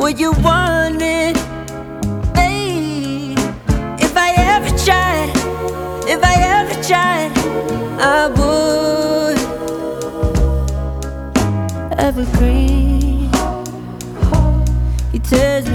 what you wanted, babe. If I ever tried, if I ever tried, I would. Evergreen, he tells me